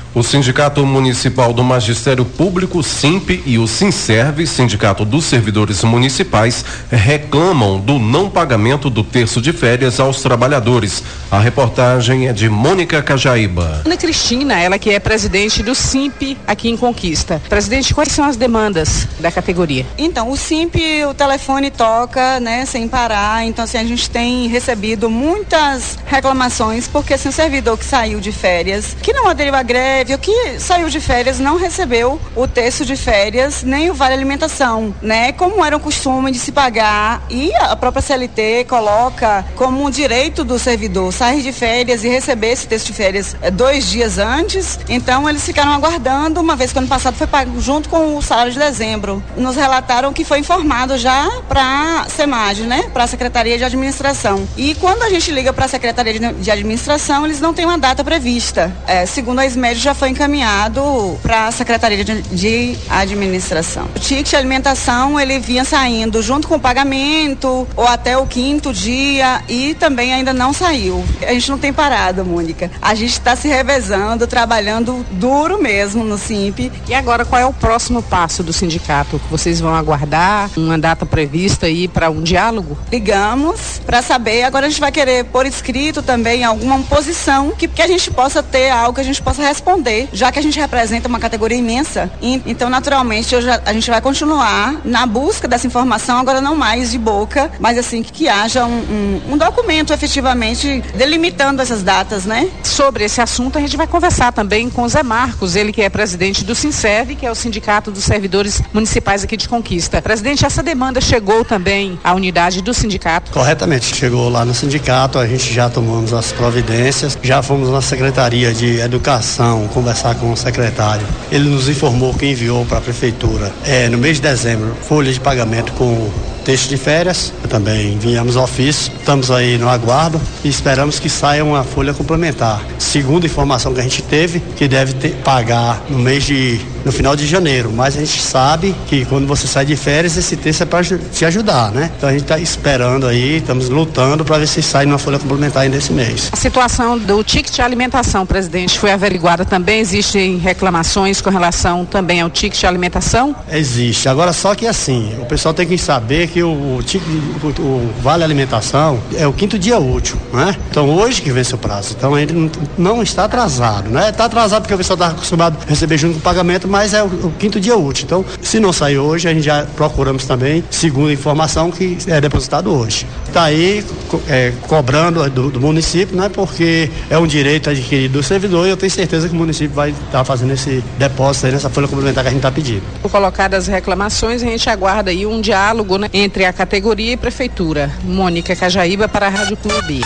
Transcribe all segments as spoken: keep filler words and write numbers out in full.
O Sindicato Municipal do Magistério Público, SIMP, e o SINSERV, Sindicato dos Servidores Municipais, reclamam do não pagamento do terço de férias aos trabalhadores. A reportagem é de Mônica Cajaíba. Ana Cristina, ela que é presidente do SIMP aqui em Conquista. Presidente, quais são as demandas da categoria? Então, o SIMP, o telefone toca, né, sem parar. Então, assim, a gente tem recebido muitas reclamações, porque assim, o servidor que saiu de férias, que não aderiu à greve, o que saiu de férias não recebeu o terço de férias nem o vale alimentação, né? Como era o costume de se pagar, e a própria C L T coloca como um direito do servidor sair de férias e receber esse terço de férias dois dias antes. Então eles ficaram aguardando, uma vez que ano passado foi pago junto com o salário de dezembro. Nos relataram que foi informado já para a SEMAD, né? Para a Secretaria de Administração. E quando a gente liga para a Secretaria de Administração, eles não têm uma data prevista. É, segundo a SMED, já foi encaminhado para a Secretaria de, de Administração. O ticket de alimentação, ele vinha saindo junto com o pagamento ou até o quinto dia e também ainda não saiu. A gente não tem parado, Mônica. A gente está se revezando, trabalhando duro mesmo no SIMP. E agora, qual é o próximo passo do sindicato? Que vocês vão aguardar uma data prevista aí para um diálogo? Ligamos para saber. Agora a gente vai querer por escrito também alguma posição que, que a gente possa ter algo que a gente possa responder, já que a gente representa uma categoria imensa. E, então, naturalmente, eu já, a gente vai continuar na busca dessa informação, agora não mais de boca, mas assim, que, que haja um, um, um documento efetivamente delimitando essas datas, né? Sobre esse assunto, a gente vai conversar também com o Zé Marcos, ele que é presidente do SINSERV, que é o Sindicato dos Servidores Municipais aqui de Conquista. Presidente, essa demanda chegou também à unidade do sindicato? Corretamente, chegou lá no sindicato, a gente já tomamos as providências, já fomos na Secretaria de Educação conversar com o secretário. Ele nos informou que enviou para a prefeitura é, no mês de dezembro folha de pagamento com texto de férias. Também enviamos ofício, estamos aí no aguardo e esperamos que saia uma folha complementar. Segundo a informação que a gente teve, que deve ter, pagar no mês de no final de janeiro, mas a gente sabe que quando você sai de férias, esse texto é para te ajudar, né? Então a gente está esperando aí, estamos lutando para ver se sai uma folha complementar ainda esse mês. A situação do ticket de alimentação, presidente, foi averiguada também? Existem reclamações com relação também ao ticket de alimentação? Existe. Agora só que assim, o pessoal tem que saber que o, o, o, o vale alimentação é o quinto dia útil, né? Então hoje que vence o prazo. Então ele não, não está atrasado, né? Está atrasado porque o pessoal está acostumado a receber junto com o pagamento, mas é o, o quinto dia útil. Então, se não sair hoje, a gente já procuramos também, segundo a informação, que é depositado hoje. Está aí é, cobrando do, do município, né? Porque é um direito adquirido do servidor e eu tenho certeza que o município vai estar tá fazendo esse depósito aí nessa folha complementar que a gente está pedindo. Por colocadas as reclamações, a gente aguarda aí um diálogo, né, entre a categoria e a prefeitura. Mônica Cajaíba para a Rádio Clube.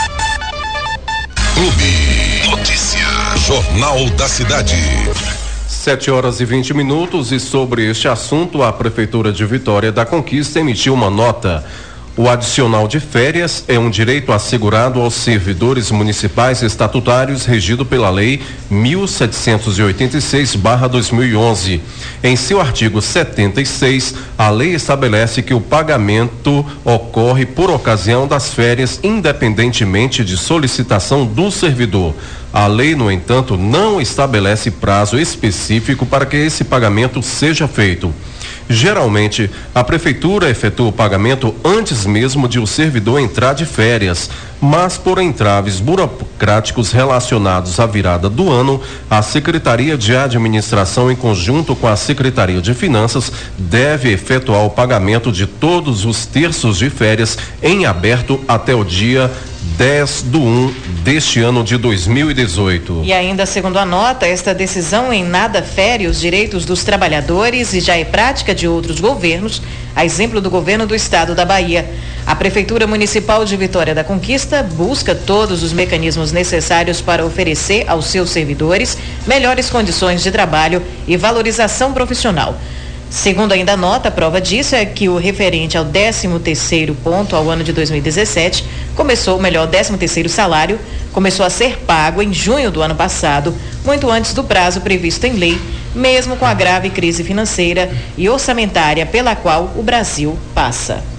Clube Notícia, Jornal da Cidade. Sete horas e vinte minutos, e sobre este assunto, a Prefeitura de Vitória da Conquista emitiu uma nota. O adicional de férias é um direito assegurado aos servidores municipais estatutários regido pela Lei mil setecentos e oitenta e seis barra dois mil e onze. Em seu artigo setenta e seis, a lei estabelece que o pagamento ocorre por ocasião das férias, independentemente de solicitação do servidor. A lei, no entanto, não estabelece prazo específico para que esse pagamento seja feito. Geralmente, a prefeitura efetua o pagamento antes mesmo de o servidor entrar de férias, mas por entraves burocráticos relacionados à virada do ano, a Secretaria de Administração, em conjunto com a Secretaria de Finanças, deve efetuar o pagamento de todos os terços de férias em aberto até o dia dez do um deste ano de dois mil e dezoito. E ainda, segundo a nota, esta decisão em nada fere os direitos dos trabalhadores e já é prática de outros governos, a exemplo do governo do estado da Bahia. A Prefeitura Municipal de Vitória da Conquista busca todos os mecanismos necessários para oferecer aos seus servidores melhores condições de trabalho e valorização profissional. Segundo ainda a nota, a prova disso é que o referente ao décimo terceiro ponto ao ano de dois mil e dezessete começou, melhor, décimo terceiro salário, começou a ser pago em junho do ano passado, muito antes do prazo previsto em lei, mesmo com a grave crise financeira e orçamentária pela qual o Brasil passa.